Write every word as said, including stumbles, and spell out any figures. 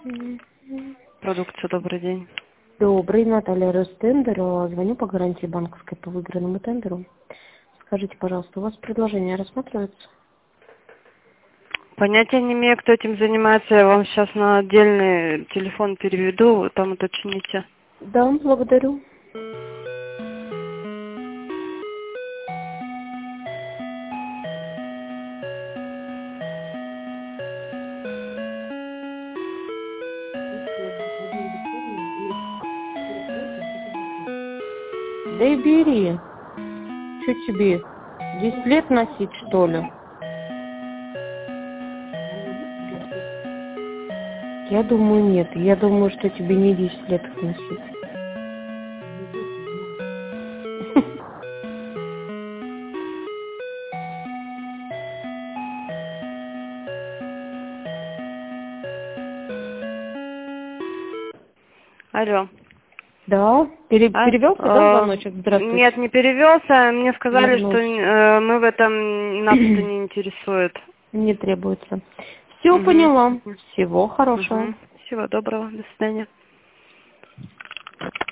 Продукция, добрый день. Добрый, Наталья Ростендер. Звоню по гарантии банковской по выигранному тендеру. Скажите, пожалуйста, у вас предложение рассматривается? Понятия не имею, кто этим занимается. Я вам сейчас на отдельный телефон переведу, там уточните. Да, благодарю. Да и бери. Что тебе? десять лет носить, что ли? Я думаю, нет. Я думаю, что тебе не десять лет их носить. Алло. Да? Пере- А, перевелся, да, э, звоночек? Здравствуйте. нет, не перевелся. Мне сказали, что Вернулся. э, мы в этом нас это не интересует. Не требуется. Все, Угу. поняла. Всего хорошего. Угу. Всего доброго. До свидания.